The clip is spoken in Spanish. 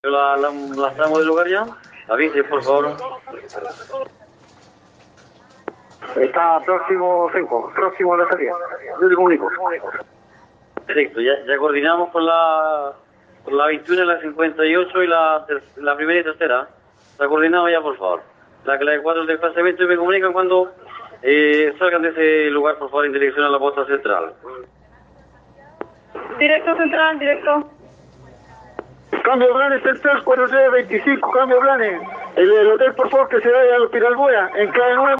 La tramo del lugar ya. Avise, por favor. Está próximo 5, próximo a la salida. Yo le comunico. Perfecto, ya coordinamos con la 21, la 58 y la primera y tercera. ¿Está coordinado ya, por favor? La de 4 del desplazamiento y me comunican cuando salgan de ese lugar, por favor, en dirección a la posta central. Directo central, directo. Cambio de planes central 4625, cambio de planes. El hotel, por favor, que se vaya al Hospital Boya, en clave 9.